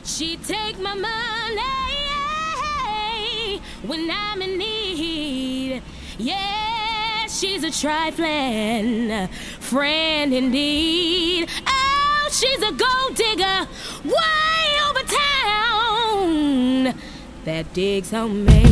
She take my money when I'm in need. Yeah, she's a trifling friend indeed. Oh, she's a gold digger way over town that digs on me.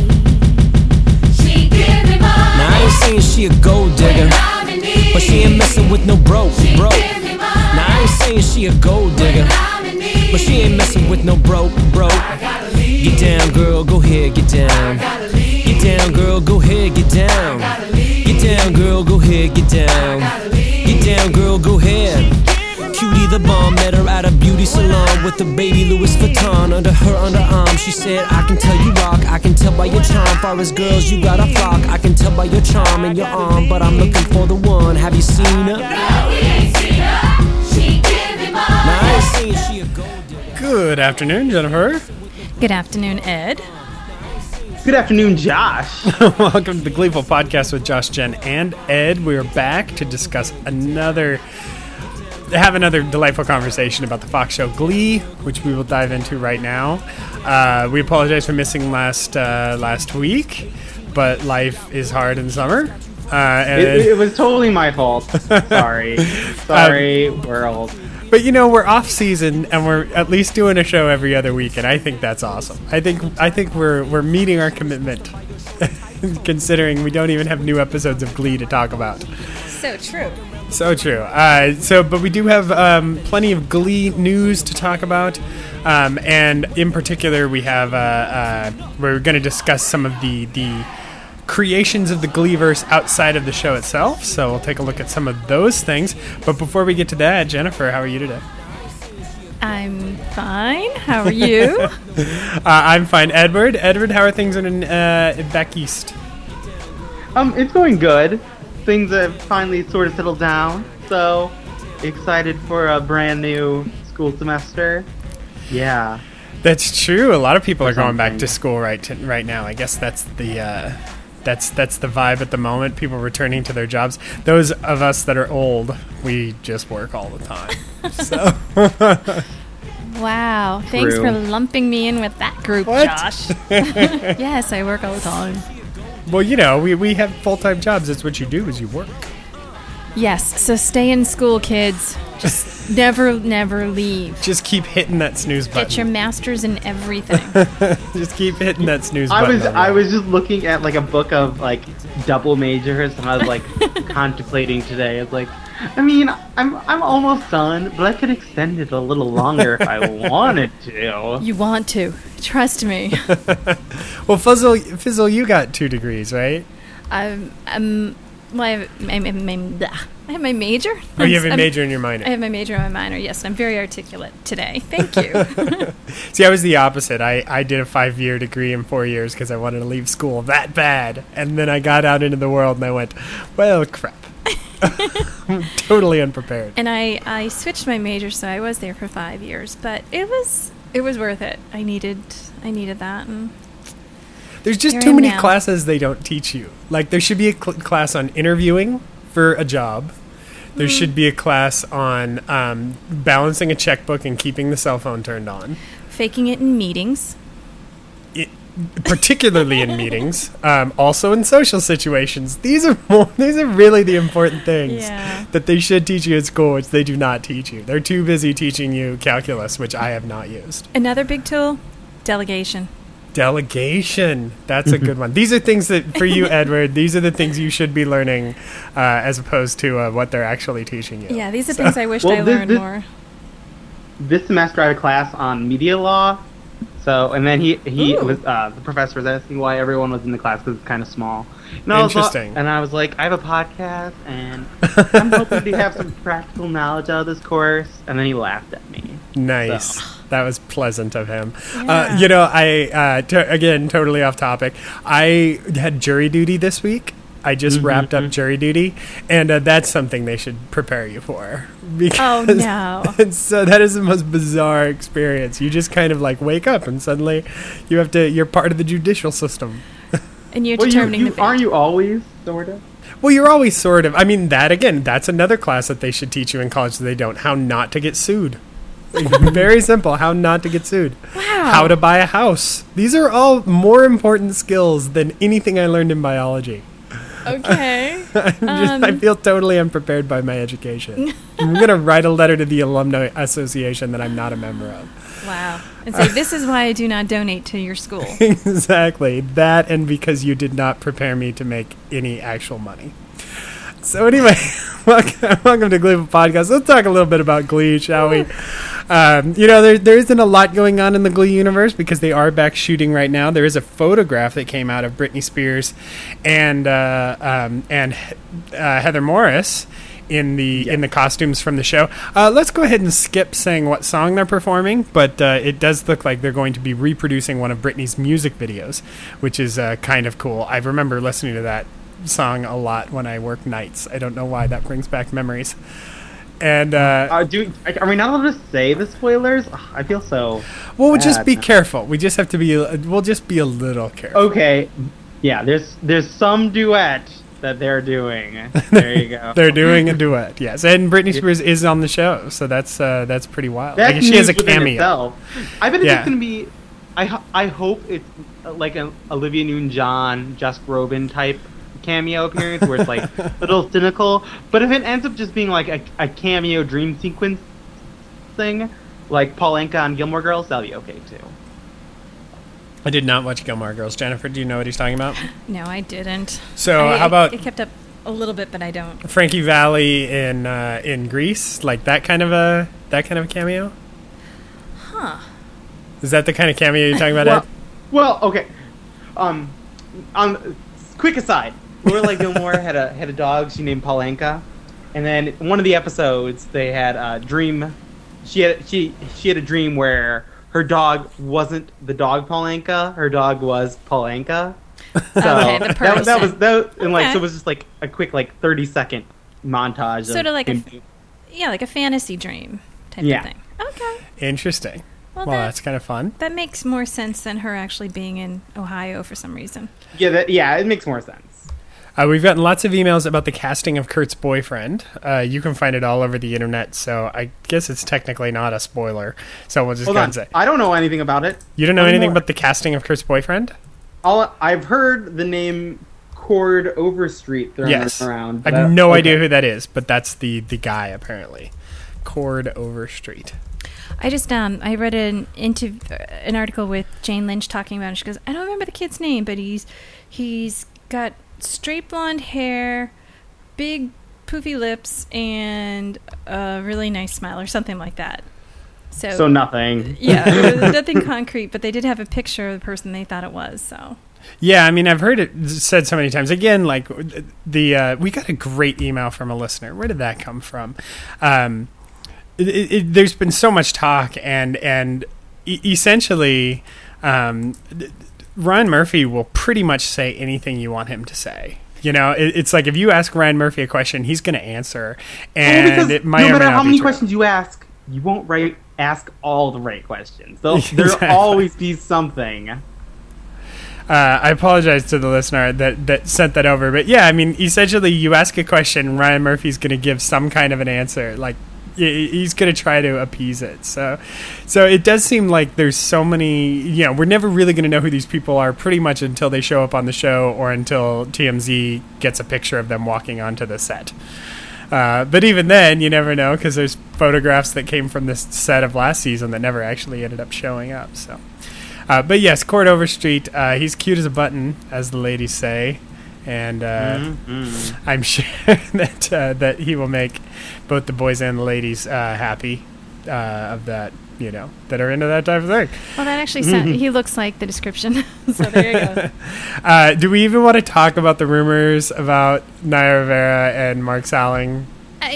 She give me money. Now I ain't saying she a gold digger, but she ain't messing with no broke. Now I ain't saying she a gold digger, but she ain't messing with no broke. Get down, girl, go ahead, get down. Get down, girl, go ahead, get down. Get down, girl, go ahead, get down. Get down, girl, go ahead. Cutie the bomb, met her at a beauty salon with a baby Louis Vuitton under her underarm. She said, I can tell you rock, I can tell by your charm. Far as girls, you got a flock. I can tell by your charm and your arm, but I'm looking for the one. Have you seen her? No, we ain't seen her. She give me money. Now I ain't saying she a gold digger. Good afternoon, Jennifer. Good afternoon, Ed. Good afternoon, Josh. Welcome to the Gleeful Podcast with Josh, Jen, and Ed. We're back to discuss another delightful conversation about the Fox show Glee, which we will dive into right now. We apologize for missing last week, but life is hard in summer. It was totally my fault. Sorry, world. But we're off season and we're at least doing a show every other week, and I think that's awesome. I think we're meeting our commitment, considering we don't even have new episodes of Glee to talk about. So true. So true. But we do have plenty of Glee news to talk about, and in particular, we have we're going to discuss some of the creations of the Gleeverse outside of the show itself. So we'll take a look at some of those things. But before we get to that, Jennifer, how are you today? I'm fine. How are you? I'm fine. Edward, how are things in back east? It's going good. Things have finally sort of settled down. So excited for a brand new school semester. Yeah. That's true. A lot of people are going back to school right now. I guess that's the that's the vibe at the moment. People returning to their jobs. Those of us that are old, we just work all the time. So. Wow. Thanks for lumping me in with that group, What? Josh. Yes, I work all the time. Well, we have full-time jobs. That's what you do, is you work. Yes, so stay in school, kids. Just never leave. Just keep hitting that snooze button. Get your masters in everything. Just keep hitting that snooze button. I was just looking at like a book of like double majors, and I was like contemplating today. It's like, I mean, I'm almost done, but I could extend it a little longer if I wanted to. You want to. Trust me. Well, Fizzle, you got 2 degrees, right? I have my major. Oh, you have a major in your minor. I have my major and my minor, yes. I'm very articulate today. Thank you. See, I was the opposite. I did a 5-year degree in 4 years because I wanted to leave school that bad. And then I got out into the world and I went, well, crap. I'm totally unprepared. And I switched my major, so I was there for 5 years. But it was worth it. I needed that. And there's just too many classes they don't teach you. Like, there should be a class on interviewing for a job. There should be a class on balancing a checkbook and keeping the cell phone turned on. Faking it in meetings. Particularly in meetings. Also in social situations. These are really the important things that they should teach you at school, which they do not teach you. They're too busy teaching you calculus, which I have not used. Another big tool, delegation. Delegation. That's a good one. These are things that, for you, Edward, these are the things you should be learning as opposed to what they're actually teaching you. Yeah, these are things I wished I learned more. This semester I had a class on media law. So, and then he was, the professor was asking why everyone was in the class because it's kind of small. Interesting. And I was like, I have a podcast, and I'm hoping to have some practical knowledge out of this course. And then he laughed at me. Nice. So. That was pleasant of him. Yeah. Again, totally off topic. I had jury duty this week. I just wrapped up jury duty, and that's something they should prepare you for. Oh, no. So that is the most bizarre experience. You just kind of like wake up, and suddenly you're part of the judicial system. And you're determining the fate. Aren't you always, sort of? Well, you're always sort of. I mean, that's another class that they should teach you in college that they don't. How not to get sued. Very simple. How not to get sued. Wow. How to buy a house. These are all more important skills than anything I learned in biology. Okay. I feel totally unprepared by my education. I'm going to write a letter to the Alumni Association that I'm not a member of. Wow. And say, this is why I do not donate to your school. Exactly. That, and because you did not prepare me to make any actual money. So anyway, welcome to Gleeful Podcast. Let's talk a little bit about Glee, shall we? There isn't a lot going on in the Glee universe because they are back shooting right now. There is a photograph that came out of Britney Spears and Heather Morris in the costumes from the show. Let's go ahead and skip saying what song they're performing, but it does look like they're going to be reproducing one of Britney's music videos, which is kind of cool. I remember listening to that song a lot when I work nights. I don't know why. That brings back memories. And are we not allowed to say the spoilers? Ugh, I feel so. Well, we'll just bad. be careful. We just have to be. We'll just be a little careful. Okay. Yeah, there's some duet that they're doing. There you go. They're doing a duet, yes, and Britney Spears is on the show, so that's pretty wild. That's I guess she has a news within cameo. itself. I bet Yeah. it's gonna be. I hope it's like an Olivia Newton-John, Josh Groban type cameo appearance where it's like a little cynical. But if it ends up just being like a cameo dream sequence thing, like Paul Anka on Gilmore Girls, that'll be okay too. I did not watch Gilmore Girls. Jennifer, do you know what he's talking about? No, I didn't. So how about I kept up a little bit, but I don't. Frankie Valli in Grease, like that kind of a cameo? Huh. Is that the kind of cameo you're talking about, Ed? Well, okay. Quick aside. Lorelai Gilmore had a dog she named Paul Anka, and then in one of the episodes they had a dream. She had a dream where her dog wasn't the dog Paul Anka. Her dog was Paul Anka. So Okay, the person. that was and like Okay. so it was just like a quick 30-second montage. Sort of like him. like a fantasy dream type Yeah. of thing. Okay. Interesting. Well, Well, that's kind of fun. that makes more sense than her actually being in Ohio for some reason. Yeah, it makes more sense. We've gotten lots of emails about the casting of Kurt's boyfriend. You can find it all over the internet, so I guess it's technically not a spoiler. So we'll just Hold go on, and say. I don't know anything about it. You don't know Tell me anything more. about the casting of Kurt's boyfriend? I've heard the name Cord Overstreet thrown Yes. around. I but have no okay. idea who that is, but that's the guy, apparently. Cord Overstreet. I just I read an article with Jane Lynch talking about it. She goes, I don't remember the kid's name, but he's got straight blonde hair, big poofy lips, and a really nice smile or something like that. So nothing. Yeah, there was nothing concrete, but they did have a picture of the person they thought it was. So Yeah, I mean, I've heard it said so many times. Again, like we got a great email from a listener. Where did that come from? There's been so much talk, and essentially, Ryan Murphy will pretty much say anything you want him to say. You know, it's like if you ask Ryan Murphy a question, he's going to answer, and it might no or may matter not how be many true. questions you ask, you won't ask all the right questions. Exactly. There'll always be something. I apologize to the listener that sent that over, but yeah, I mean, essentially, you ask a question, Ryan Murphy's going to give some kind of an answer, like he's going to try to appease it. So it does seem like there's so many. We're never really going to know who these people are, pretty much until they show up on the show or until TMZ gets a picture of them walking onto the set. But even then, you never know because there's photographs that came from this set of last season that never actually ended up showing up. So. But yes, Cord Overstreet, he's cute as a button, as the ladies say, and I'm sure that he will make both the boys and the ladies happy of that, that are into that type of thing. well, that actually he looks like the description. So there you go. Do we even want to talk about the rumors about Naya Rivera and Mark Salling?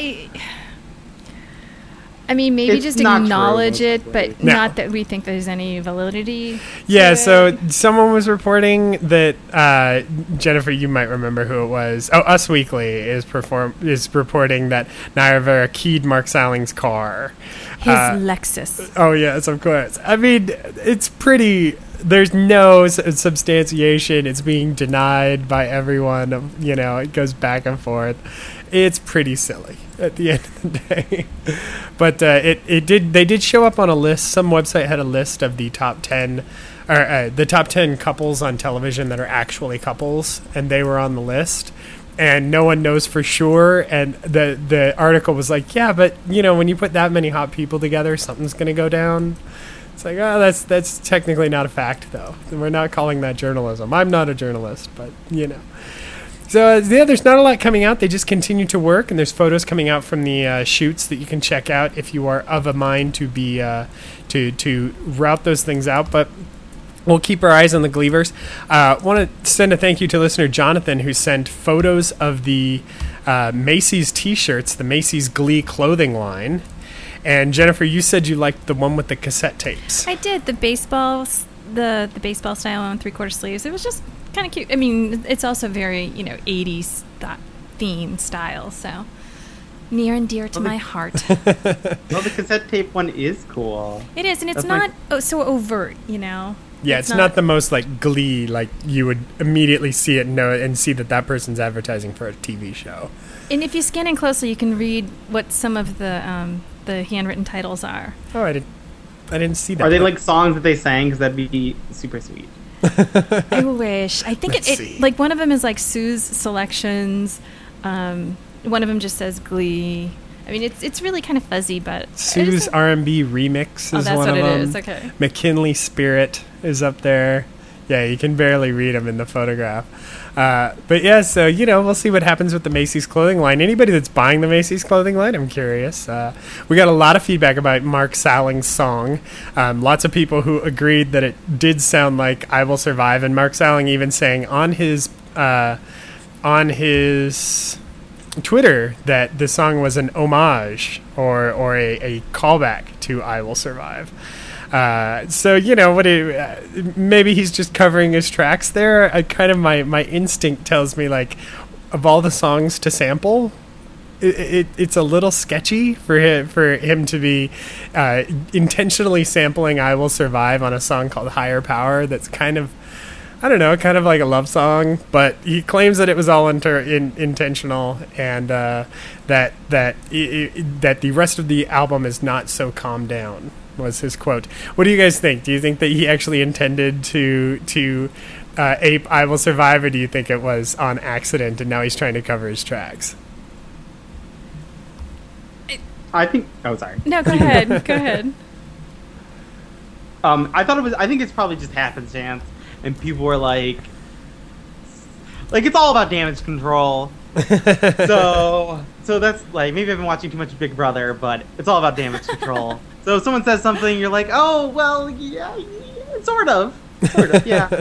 I mean, maybe It's just not acknowledge true, it, most but likely. No. not that we think there's any validity. Yeah, to so it. someone was reporting that Jennifer, you might remember who it was. Oh, Us Weekly is reporting that Naya Rivera keyed Mark Salling's car. His Lexus. Oh yes, of course. I mean, it's pretty. There's no substantiation. It's being denied by everyone. It goes back and forth. It's pretty silly. at the end of the day. But they did show up on a list. Some website had a list of the top 10 or the top 10 couples on television that are actually couples, and they were on the list. And no one knows for sure. And the article was like, yeah, but when you put that many hot people together, something's going to go down. It's like, oh, that's technically not a fact, though. We're not calling that journalism. I'm not a journalist, but So yeah, there's not a lot coming out. They just continue to work, and there's photos coming out from the shoots that you can check out if you are of a mind to be to route those things out. But we'll keep our eyes on the Gleevers. Want to send a thank you to listener Jonathan, who sent photos of the Macy's T-shirts, the Macy's Glee clothing line. And Jennifer, you said you liked the one with the cassette tapes. I did. The baseball style one with 3/4 sleeves. It was just kind of cute. I mean, it's also very 80s theme style, so near and dear to my heart. Well, the cassette tape one is cool. It is, and it's That's not so overt, Yeah, it's not the most like Glee, like you would immediately see it and see that person's advertising for a TV show. And if you scan in closely, you can read what some of the handwritten titles are. Oh, I didn't see that. Are they like songs that they sang? Because that'd be super sweet. I wish. I think it like one of them is like Sue's selections. One of them just says Glee. I mean, it's really kind of fuzzy, but Sue's R&B remix is one of them. Oh, that's what it is. Okay. McKinley Spirit is up there. Yeah, you can barely read them in the photograph. But yeah, so, we'll see what happens with the Macy's clothing line. Anybody that's buying the Macy's clothing line, I'm curious. We got a lot of feedback about Mark Salling's song. Lots of people who agreed that it did sound like I Will Survive. And Mark Salling even saying on his Twitter that the song was an homage or a callback to I Will Survive. So maybe he's just covering his tracks there. My instinct tells me, like, of all the songs to sample, it's a little sketchy for him to be intentionally sampling I Will Survive on a song called Higher Power. That's kind of, I don't know, kind of like a love song, but he claims that it was all intentional, and that the rest of the album is not so calmed down, was his quote. What do you guys think? Do you think that he actually intended to ape I Will Survive, or do you think it was on accident and now he's trying to cover his tracks? I think... Oh, sorry. No, go ahead. Go ahead. I think it's probably just happenstance, and people were like, it's all about damage control. so that's like, maybe I've been watching too much Big Brother, but it's all about damage control. So if someone says something, you're like, oh, well, yeah, sort of, yeah.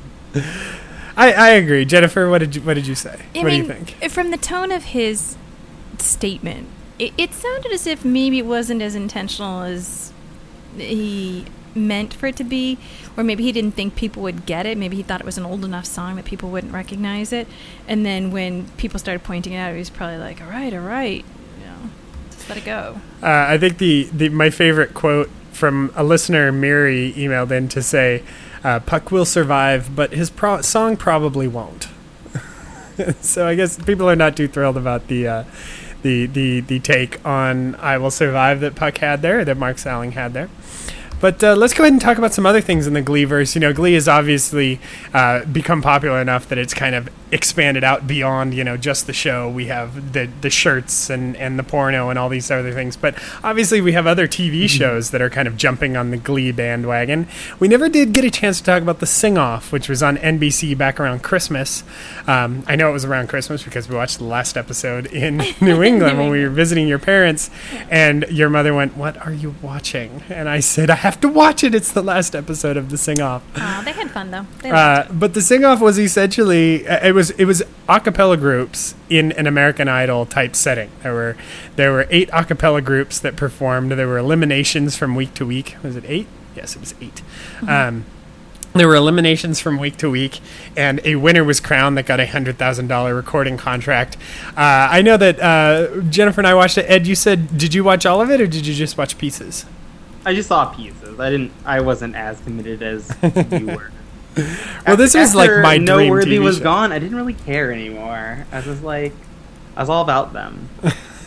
I agree. Jennifer, what did you say? What do you think? From the tone of his statement, it sounded as if maybe it wasn't as intentional as he meant for it to be, or maybe he didn't think people would get it. Maybe he thought it was an old enough song that people wouldn't recognize it. And then when people started pointing it out, he was probably like, all right, just let it go. I think my favorite quote from a listener, Miri, emailed in to say, Puck will survive, but his song probably won't. So I guess people are not too thrilled about the take on I Will Survive that Puck had there, that Mark Salling had there. But let's go ahead and talk about some other things in the Gleeverse. Glee has obviously become popular enough that it's kind of expanded out beyond, just the show. We have the shirts and the porno and all these other things. But obviously we have other TV shows that are kind of jumping on the Glee bandwagon. We never did get a chance to talk about the Sing-Off, which was on NBC back around Christmas. I know it was around Christmas because we watched the last episode in New England when we were visiting your parents. And your mother went, "What are you watching?" And I said, "I have to watch it. It's the last episode of the Sing-Off." Oh, they had fun though. But the Sing-Off was essentially it was a cappella groups in an American Idol type setting. There were 8 a cappella groups that performed. There were eliminations from week to week. Was it 8? Yes, it was 8. Mm-hmm. There were eliminations from week to week, and a winner was crowned that got a $100,000 recording contract. I know that Jennifer and I watched it. Ed, you said, did you watch all of it, or did you just watch pieces? I just saw pieces. I wasn't as committed as you were. Well, this was like my dream Noteworthy TV was show. gone. I didn't really care anymore. I was all about them.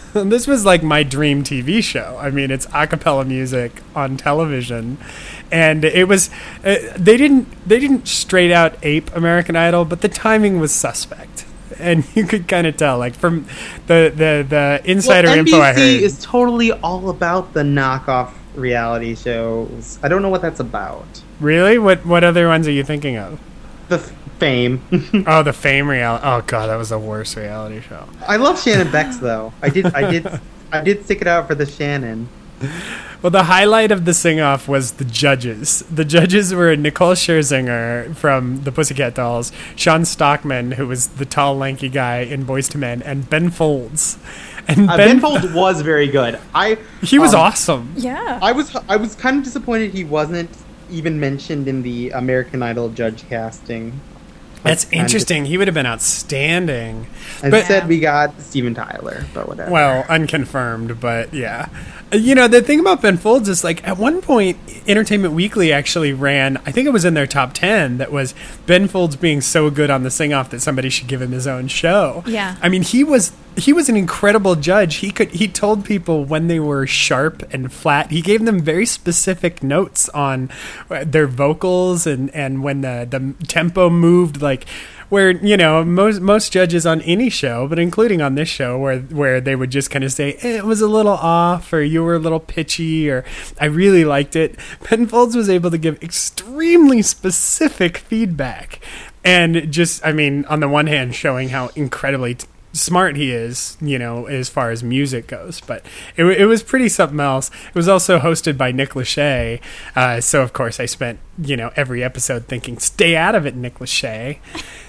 This was like my dream TV show. I mean, it's a cappella music on television, and it was they didn't straight out ape American Idol, but the timing was suspect, and you could kind of tell, like from the insider info I heard. NBC is totally all about the knockoff reality shows. I don't know what that's about. Really? What other ones are you thinking of? The Fame. Oh, the Fame reality. Oh god, that was the worst reality show. I love Shannon Bex though. I did stick it out for the Shannon. Well, the highlight of the sing-off was the judges. The judges were Nicole Scherzinger from the Pussycat Dolls, Sean Stockman, who was the tall, lanky guy in Boyz II Men, and Ben Folds. And Ben Folds was very good. He was awesome. Yeah. I was kind of disappointed he wasn't even mentioned in the American Idol judge casting. That's interesting. He would have been outstanding. Instead, we got Steven Tyler, but whatever. Well, unconfirmed, but yeah. You know, the thing about Ben Folds is, like, at one point, Entertainment Weekly actually ran, I think it was in their top 10, that was Ben Folds being so good on the sing-off that somebody should give him his own show. Yeah. I mean, he was an incredible judge. He told people when they were sharp and flat. He gave them very specific notes on their vocals and when the tempo moved, like, where, you know, most judges on any show, but including on this show, where they would just kind of say, it was a little off, or you were a little pitchy, or I really liked it. Ben Folds was able to give extremely specific feedback. And just, I mean, on the one hand, showing how incredibly smart he is, you know, as far as music goes, but it was pretty something else. It was also hosted by Nick Lachey, so of course I spent, you know, every episode thinking, stay out of it, Nick Lachey.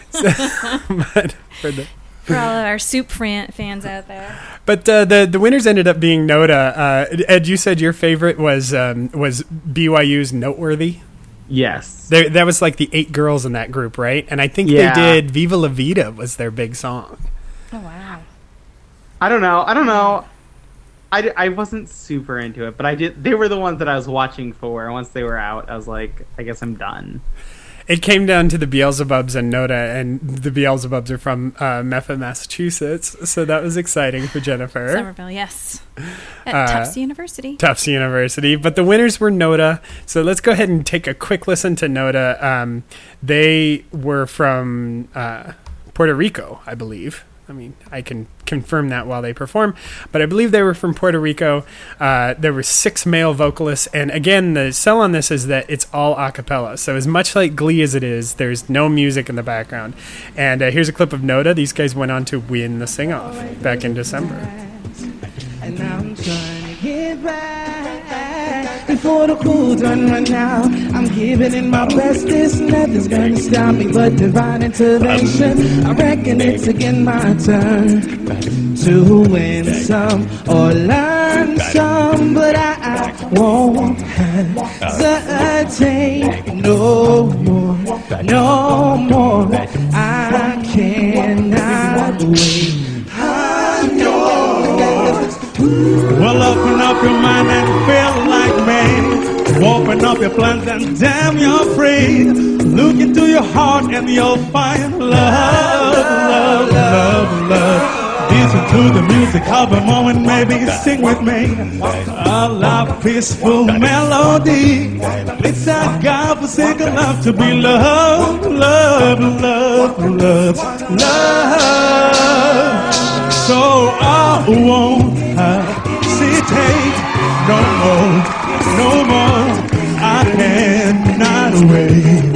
But for all of our soup fans out there. But the winners ended up being Noda. Ed, you said your favorite was BYU's Noteworthy. Yes, That was like the 8 girls in that group, right? And I think they did Viva La Vida was their big song. Oh wow! I don't know. I wasn't super into it, but they were the ones that I was watching for. Once they were out, I was like, I guess I'm done. It came down to the Beelzebubs and Noda, and the Beelzebubs are from Method, Massachusetts, so that was exciting for Jennifer. Somerville, yes. At Tufts University. Tufts University, but the winners were Noda, so let's go ahead and take a quick listen to Noda. They were from Puerto Rico, I believe. I mean, I can confirm that while they perform, but I believe they were from Puerto Rico. There were 6 male vocalists, and again, the sell on this is that it's all a cappella. So as much like Glee as it is, there's no music in the background. And here's a clip of Noda. These guys went on to win the sing-off back in December. And I'm trying to get back before the cool done run out. I'm giving it my best. There's nothing's gonna stop me but divine intervention. I reckon it's again my turn to win some or learn some, but I won't hesitate no more. I cannot wait. I know. Well, open up your mind and feel like me. Open up your plans and damn, you're free. Look into your heart and you'll find love. Listen to the music of a moment, maybe sing with me. A love, peaceful melody. It's a God-forsaken love to be loved. So I won't hesitate no more. I cannot wait.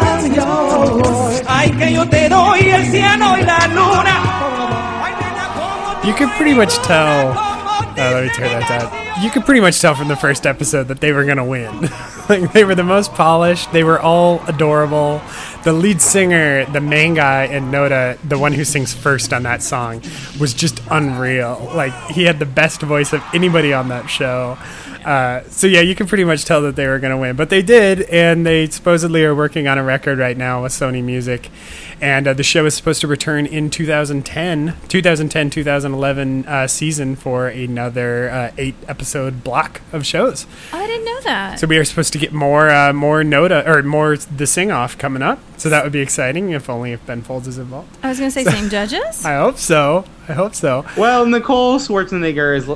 Ay, que yo te doy el cielo y la luna. You could pretty much tell. Let me turn that down. You could pretty much tell from the first episode that they were going to win. Like, they were the most polished. They were all adorable. The lead singer, the main guy in Noda, the one who sings first on that song, was just unreal. Like, he had the best voice of anybody on that show. So yeah, you can pretty much tell that they were going to win, but they did, and they supposedly are working on a record right now with Sony Music, and the show is supposed to return in 2010-2011 season for another 8-episode block of shows. Oh, I didn't know that. So we are supposed to get more Noda, or more the sing-off coming up. So that would be exciting, if only if Ben Folds is involved. I was going to say same judges. I hope so. Well, Nicole Schwarzenegger is.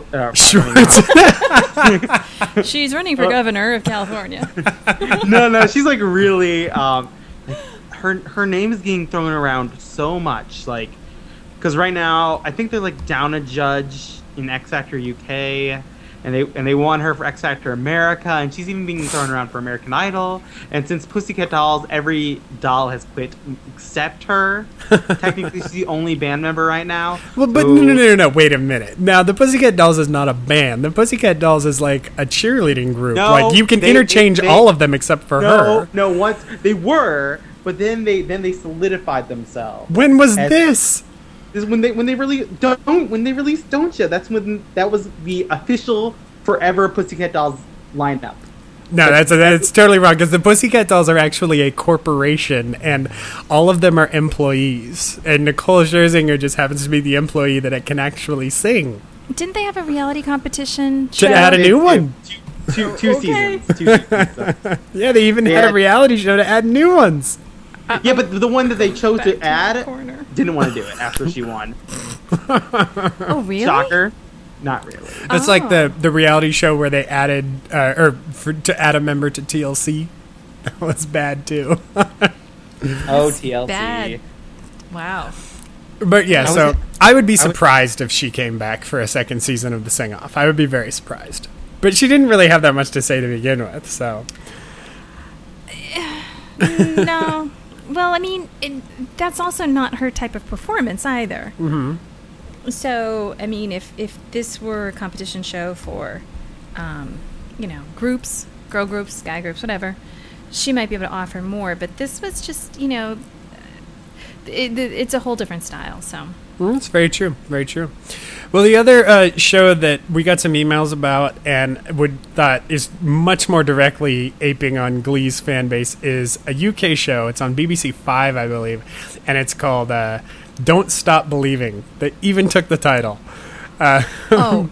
She's running for governor of California. No, she's like really. Her name is getting thrown around so much, like, because right now I think they're like down a judge in X Factor UK, and they want her for X Factor America, and she's even being thrown around for American Idol. And since Pussycat Dolls, every doll has quit except her. Technically, she's the only band member right now. Well, but no, wait a minute. Now, the Pussycat Dolls is not a band. The Pussycat Dolls is like a cheerleading group. No, like, you can interchange all of them except for her. No, once they were, but then they solidified themselves. When was this? This is when they released Don't Ya. That was the official forever Pussycat Dolls lineup. No, that's totally wrong, because the Pussycat Dolls are actually a corporation, and all of them are employees. And Nicole Scherzinger just happens to be the employee that can actually sing. Didn't they have a reality competition Should show? add a new one. Two seasons. 2 seasons. Yeah, they even had a reality show to add new ones. Yeah, but the one that they chose to add corner. didn't want to do it after she won. Oh, really? Shocker. Not really. It's like the reality show where they added, to add a member to TLC. That was bad, too. Oh, TLC. Bad. Wow. But yeah, so I would be surprised if she came back for a second season of The Sing Off. I would be very surprised. But she didn't really have that much to say to begin with, so. No. Well, I mean, that's also not her type of performance either. Mm-hmm. So, I mean, if this were a competition show for, groups, girl groups, guy groups, whatever, she might be able to offer more. But this was just, it's a whole different style, so. That's very true. Very true. Well, the other show that we got some emails about and thought is much more directly aping on Glee's fan base is a UK show. It's on BBC 5, I believe, and it's called Don't Stop Believing. They even took the title. When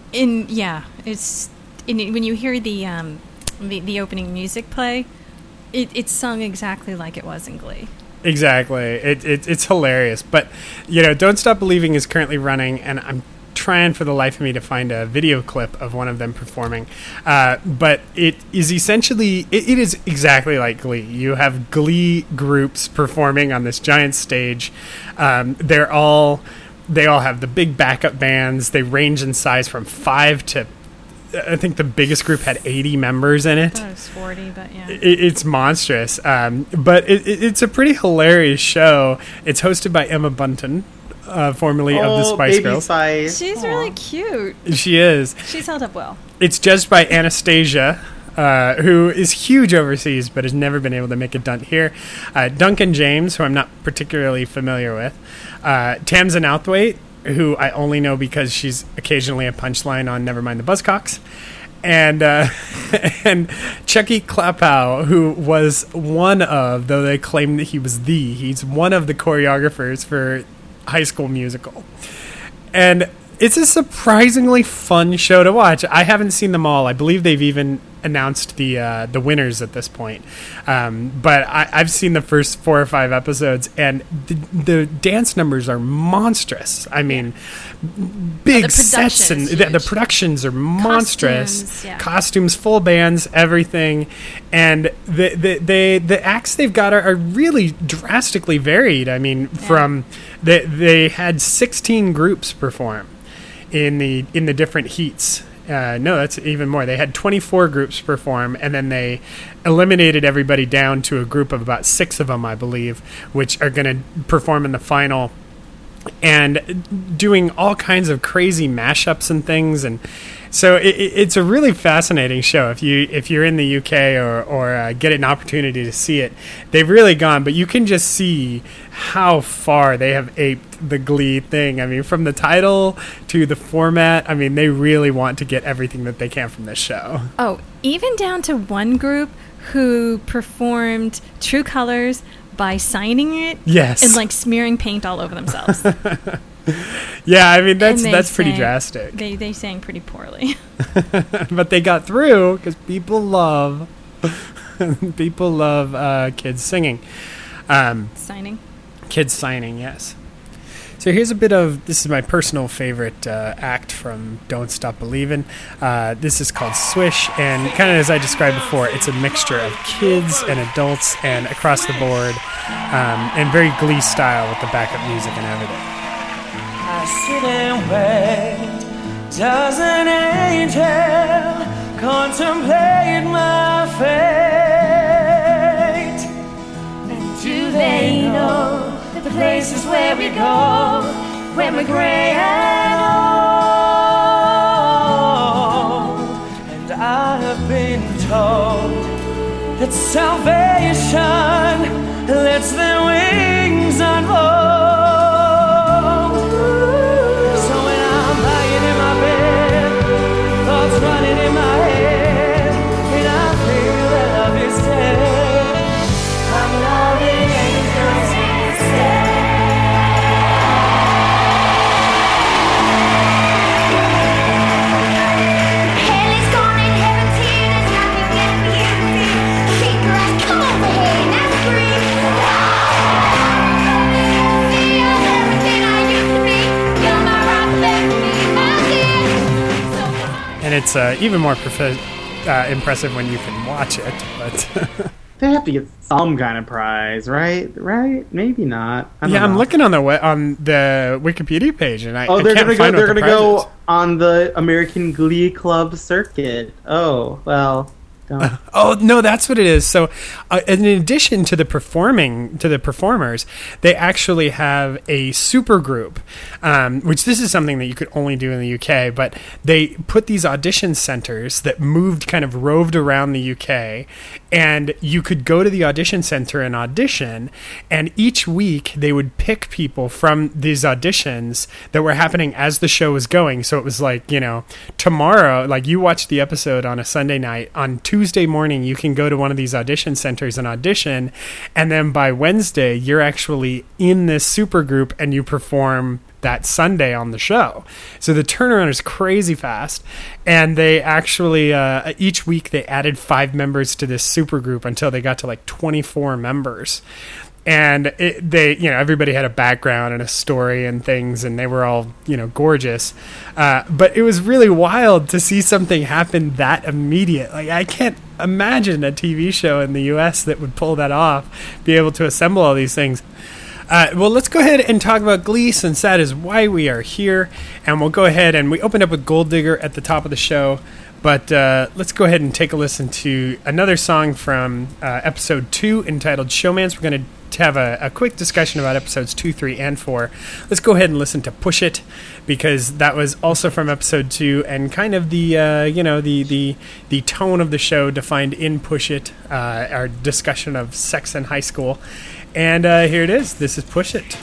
you hear the opening music play, it's sung exactly like it was in Glee. Exactly. It's hilarious. But, Don't Stop Believing is currently running, and I'm trying for the life of me to find a video clip of one of them performing. But it is essentially, it is exactly like Glee. You have Glee groups performing on this giant stage. They all have the big backup bands. They range in size from 5 to, I think the biggest group had 80 members in it. I thought it was 40, but yeah. It's monstrous. But it's a pretty hilarious show. It's hosted by Emma Bunton, formerly of the Spice Baby Girls. Spice. She's really cute. She is. She's held up well. It's judged by Anastasia, who is huge overseas but has never been able to make a dent here. Duncan James, who I'm not particularly familiar with. Tamsin Outhwaite, who I only know because she's occasionally a punchline on Nevermind the Buzzcocks. And and Chucky Klapow, who was one of, though they claim that he's one of the choreographers for High School Musical. And it's a surprisingly fun show to watch. I haven't seen them all. I believe they've even announced the winners at this point. But I've seen the first 4 or 5 episodes, and the dance numbers are monstrous. I mean, big sets, and the productions are monstrous. Costumes, full bands, everything. And the acts they've got are really drastically varied. I mean, from they had 16 groups perform in the different heats. No, that's even more. They had 24 groups perform, and then they eliminated everybody down to a group of about 6 of them, I believe, which are going to perform in the final, and doing all kinds of crazy mashups and things. And so it's a really fascinating show. If you're in the UK or get an opportunity to see it, they've really gone. But you can just see how far they have aped the Glee thing. I mean, from the title to the format, I mean, they really want to get everything that they can from this show. Oh, even down to one group who performed True Colors by signing it, yes, and like smearing paint all over themselves. Yeah, I mean that's pretty drastic. They sang pretty poorly, but they got through because people love kids singing. Signing. Kids signing, yes. So here's a bit of, this is my personal favorite act from Don't Stop Believin'. This is called Swish, and kind of as I described before, it's a mixture of kids and adults and across the board, and very Glee style with the backup music and everything. I sit and wait, does an angel contemplate my fate? And do they know the places where we go when we're gray and old? And I have been told that salvation lets their wings unfold. So when I'm lying in my bed, thoughts running in my head, and I feel that love is dead, I'm loving angels instead. Hell is gone and heaven's here. There's nothing left for you to see. Shake your ass, come over here and that's free. See, I'm everything I used to be. You're my rock, let me, my dear. So come on. And it's even more impressive when you can watch it, but... They have to get some kind of prize, right? Right? Maybe not. I don't Yeah, I'm know. looking on the Wikipedia page, and I They're can't gonna find go. They're what the gonna prize go is. on the American Glee Club circuit. Oh well. Don't. Oh no, that's what it is. So, in addition to the performers, they actually have a super group, which this is something that you could only do in the UK. But they put these audition centers that roved around the UK, and you could go to the audition center and audition. And each week they would pick people from these auditions that were happening as the show was going. So it was like, tomorrow, like you watch the episode on a Sunday night, on Tuesday morning you can go to one of these audition centers and audition, and then by Wednesday you're actually in this super group and you perform that Sunday on the show. So the turnaround is crazy fast, and they actually each week they added 5 members to this super group until they got to like 24 members. And everybody had a background and a story and things, and they were all, gorgeous. But it was really wild to see something happen that immediate. Like, I can't imagine a TV show in the U.S. that would pull that off, be able to assemble all these things. Well, let's go ahead and talk about Glee, since that is why we are here. And we'll go ahead, and we opened up with Gold Digger at the top of the show. But let's go ahead and take a listen to another song from episode 2 entitled Showmance. We're going to have a quick discussion about episodes 2, 3, and 4. Let's go ahead and listen to Push It, because that was also from episode 2, and kind of the the tone of the show defined in Push It, our discussion of sex in high school. And here it is. This is Push It.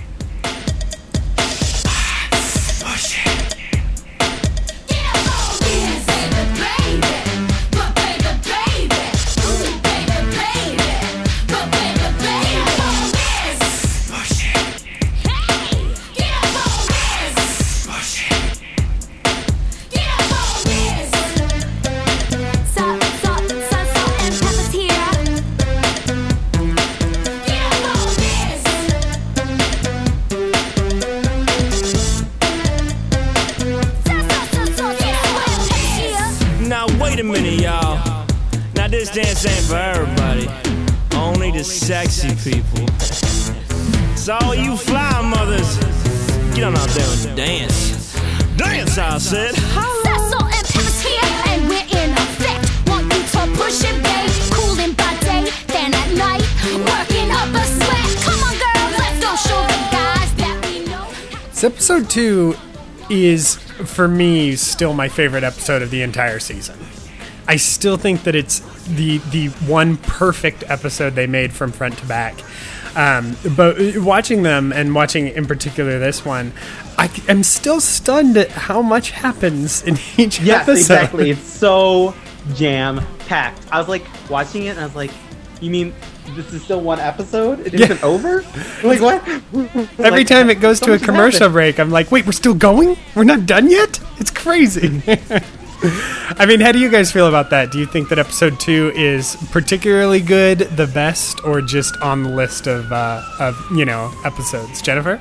Wait a minute, y'all. Now this dance ain't for everybody. Only the sexy people. So all you fly mothers, get on out there and dance. Dance, I said. Cecil and Pepper's here, and we're in effect. Want you to push it, babe. Cooling by day, then at night, working up a sweat. Come on, girls, let's go show the guys that we know. So episode 2 is, for me, still my favorite episode of the entire season. I still think that it's the one perfect episode they made from front to back. But watching them, and watching in particular this one, I'm still stunned at how much happens in each Yes, episode. exactly. It's so jam-packed. I was like watching it, and I was like, you mean this is still one episode? It isn't over? Like, what? Every time it goes so to a much commercial happened. break, I'm like, wait, we're still going? We're not done yet? It's crazy. I mean, how do you guys feel about that? Do you think that episode 2 is particularly good, the best, or just on the list of episodes? Jennifer?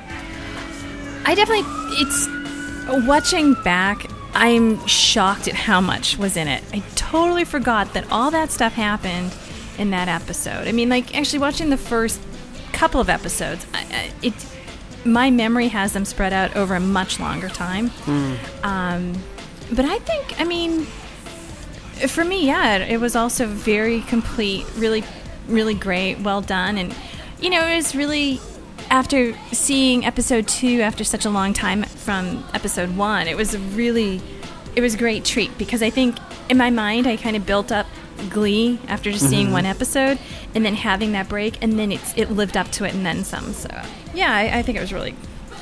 It's watching back, I'm shocked at how much was in it. I totally forgot that all that stuff happened in that episode. I mean, like, actually watching the first couple of episodes, my memory has them spread out over a much longer time. But I think, I mean, for me, yeah, it was also very complete, really, really great, well done. And, you know, it was really, after seeing episode 2 after such a long time from episode 1, it was a great treat, because I think in my mind I kind of built up Glee after just seeing one episode and then having that break, and then it lived up to it and then some. So yeah, I think it was really,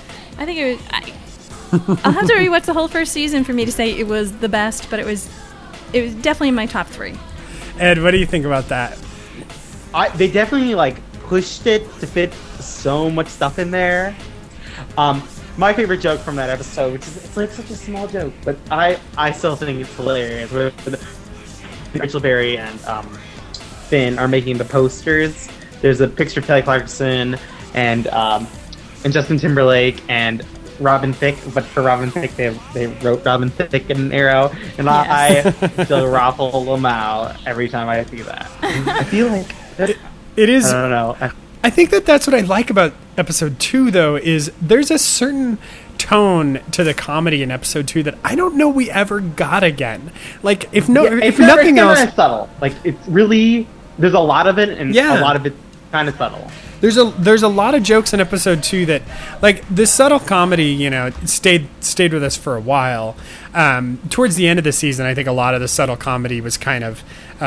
I'll have to rewatch the whole first season for me to say it was the best, but it was definitely in my top 3. Ed, what do you think about that? They definitely like pushed it to fit so much stuff in there. My favorite joke from that episode, which is, it's like such a small joke, but I still think it's hilarious, where Rachel Berry and Finn are making the posters. There's a picture of Kelly Clarkson and Justin Timberlake and Robin Thicke, but for Robin Thicke they wrote Robin Thicke in an arrow, and yes. I still ruffle them out every time I see that. I feel like it is. I don't know. I think that's what I like about episode 2, though, is there's a certain tone to the comedy in episode 2 that I don't know we ever got again. Like, if nothing else, it's subtle. Like, it's really, there's a lot of it, and a lot of it's kind of subtle. There's a lot of jokes in episode 2 that, like, the subtle comedy, you know, stayed with us for a while. Towards the end of the season, I think a lot of the subtle comedy was kind of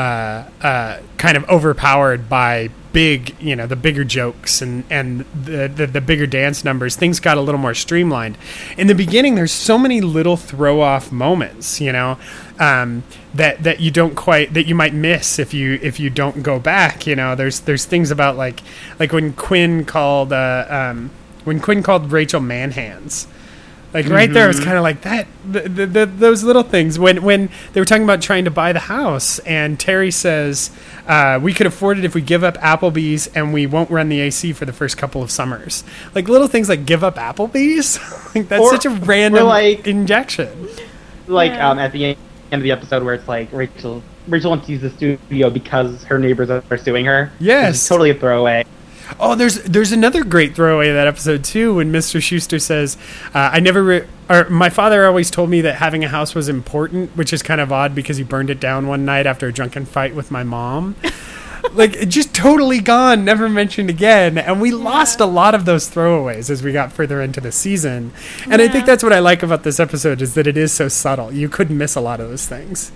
overpowered by the bigger jokes and the bigger dance numbers. Things got a little more streamlined. In the beginning, there's so many little throw off moments, you know, that you might miss if you don't go back. You know, there's things about like when Quinn called Rachel man-hands. Like, right there, it was kind of like that. Those little things. When they were talking about trying to buy the house, and Terry says, we could afford it if we give up Applebee's, and we won't run the AC for the first couple of summers. Like, little things like give up Applebee's? Like, that's such a random injection. Like, at the end of the episode where it's like, Rachel wants to use the studio because her neighbors are suing her. Yes. It's totally a throwaway. Oh, there's another great throwaway in that episode too, when Mr. Schuester says, my father always told me that having a house was important, which is kind of odd because he burned it down one night after a drunken fight with my mom. Like, just totally gone, never mentioned again. And we lost a lot of those throwaways as we got further into the season. And I think that's what I like about this episode, is that it is so subtle. You couldn't miss a lot of those things.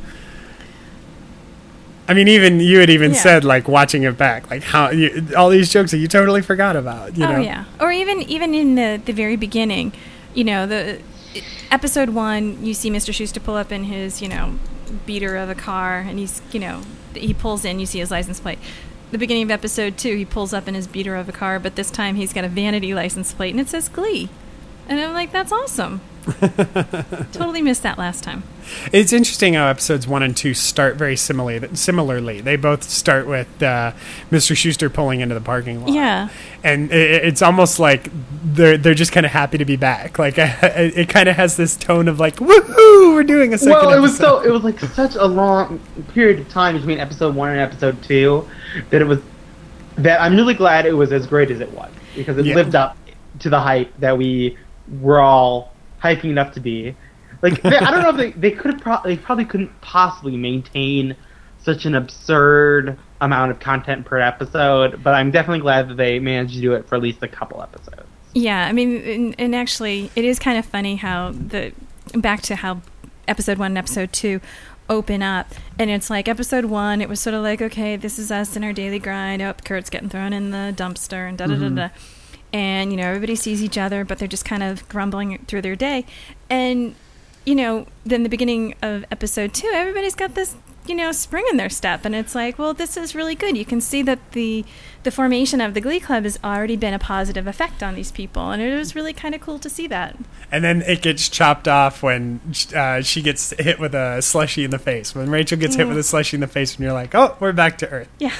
I mean, even you had said, like, watching it back, like, how all these jokes that you totally forgot about. You know? Yeah. Or even in the very beginning, you know, the episode 1, you see Mr. Schuester pull up in his, you know, beater of a car, and he's, you know, he pulls in, you see his license plate. The beginning of episode 2, he pulls up in his beater of a car, but this time he's got a vanity license plate, and it says Glee. And I'm like, that's awesome. Totally missed that last time. It's interesting how episodes 1 and 2 start very similarly. They both start with Mr. Schuester pulling into the parking lot. Yeah, and it's almost like they're just kind of happy to be back. Like, it kind of has this tone of like, woohoo, we're doing a second. Well, it was like such a long period of time between episode 1 and episode 2 that I'm really glad it was as great as it was, because it lived up to the hype that we were all hyping it up to be. Like, I don't know if they probably couldn't possibly maintain such an absurd amount of content per episode, but I'm definitely glad that they managed to do it for at least a couple episodes. Yeah, I mean, and actually, it is kind of funny how back to how episode 1 and episode 2 open up, and it's like episode 1, it was sort of like, okay, this is us in our daily grind. Oh, Kurt's getting thrown in the dumpster, and da-da-da-da. And, you know, everybody sees each other, but they're just kind of grumbling through their day. And, you know, then the beginning of episode 2, everybody's got this spring in their step, and it's like, well, this is really good. You can see that the formation of the Glee Club has already been a positive effect on these people, and it was really kind of cool to see that. And then it gets chopped off when she gets hit with a slushie in the face. When Rachel gets hit with a slushie in the face, and you're like, oh, we're back to Earth. Yeah.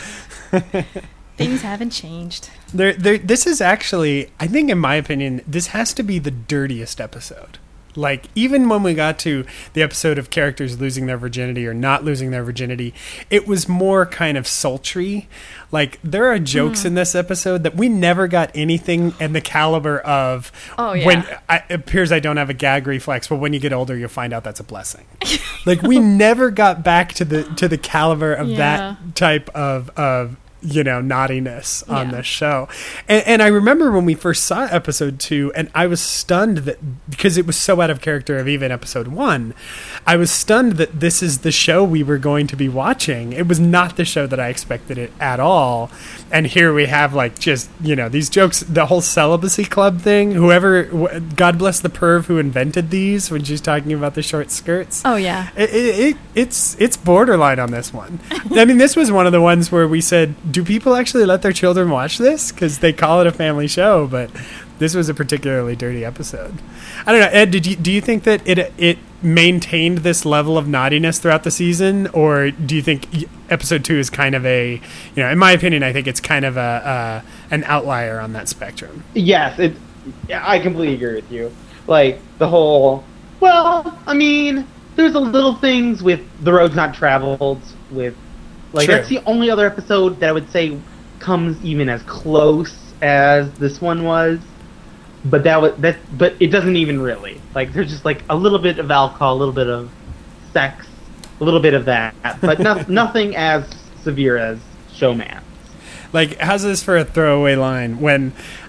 Things haven't changed. This is actually, I think in my opinion, this has to be the dirtiest episode. Like, even when we got to the episode of characters losing their virginity or not losing their virginity, it was more kind of sultry. Like, there are jokes in this episode that we never got anything in the caliber of when it appears I don't have a gag reflex, but when you get older, you'll find out that's a blessing. Like, we never got back to the caliber of that type of naughtiness on this show. And I remember when we first saw episode 2, and I was stunned that, because it was so out of character of even episode 1, I was stunned that this is the show we were going to be watching. It was not the show that I expected it at all. And here we have, like, just, these jokes, the whole celibacy club thing. God bless the perv who invented these when she's talking about the short skirts. Oh, yeah. It's borderline on this one. I mean, this was one of the ones where we said, do people actually let their children watch this? Because they call it a family show, but this was a particularly dirty episode. I don't know, Ed, do you think that it maintained this level of naughtiness throughout the season, or do you think episode 2 is kind of a, in my opinion, I think it's kind of an outlier on that spectrum? Yes, I completely agree with you. Like, the whole, there's a little things with The Road's Not Traveled, with, like, True. That's the only other episode that I would say comes even as close as this one was. But but it doesn't even really. Like, there's just like a little bit of alcohol, a little bit of sex, a little bit of that, but nothing as severe as Showman. Like, how's this for a throwaway line when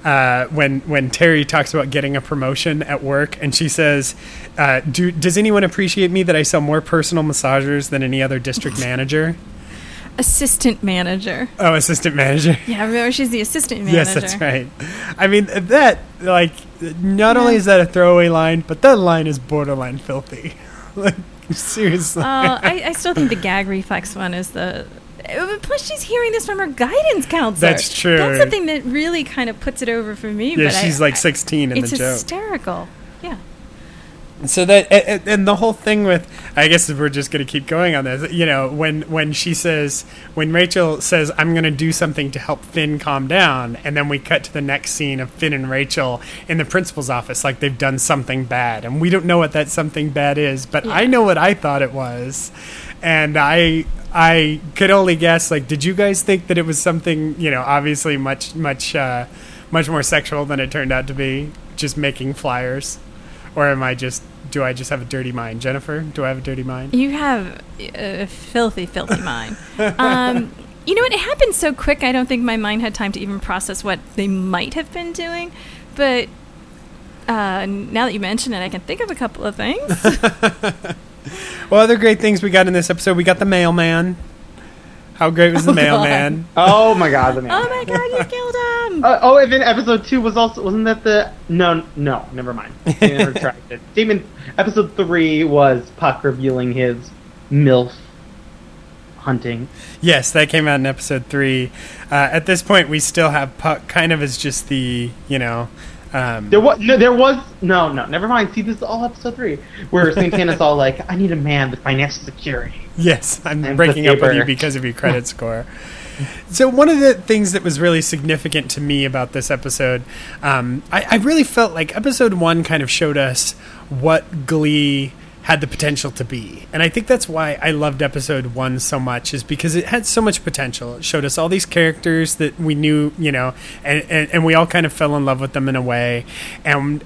Terry talks about getting a promotion at work, and she says, does anyone appreciate me that I sell more personal massagers than any other district manager? Assistant manager. Oh, assistant manager. Yeah, remember, she's the assistant manager. Yes, that's right. I mean, that, like, not only is that a throwaway line, but that line is borderline filthy. Like, seriously. I still think the gag reflex one is the... Plus, she's hearing this from her guidance counselor. That's true. That's something that really kind of puts it over for me. Yeah, but she's like 16 in the joke. It's hysterical. Yeah. So that, and the whole thing with, I guess we're just going to keep going on this, when Rachel says, I'm going to do something to help Finn calm down, and then we cut to the next scene of Finn and Rachel in the principal's office, like they've done something bad, and we don't know what that something bad is, but I know what I thought it was, and I could only guess, like, did you guys think that it was something, obviously much more sexual than it turned out to be, just making flyers? Or do I just have a dirty mind? Jennifer, do I have a dirty mind? You have a filthy, filthy mind. It happened so quick, I don't think my mind had time to even process what they might have been doing. But now that you mention it, I can think of a couple of things. Well, other great things we got in this episode. We got the mailman. How great was the mailman? Oh my god, the mailman. Oh my god, you killed him! And then episode 2 wasn't that the... No, never mind. I retracted. Episode 3 was Puck revealing his MILF hunting. Yes, that came out in episode 3. At this point, we still have Puck kind of as just the, never mind. See, this is all episode 3, where Santana's all like, I need a man with financial security. Yes, I'm breaking up with you because of your credit score. So one of the things that was really significant to me about this episode, I really felt like episode 1 kind of showed us what Glee had the potential to be. And I think that's why I loved episode 1 so much, is because it had so much potential. It showed us all these characters that we knew, and we all kind of fell in love with them in a way. And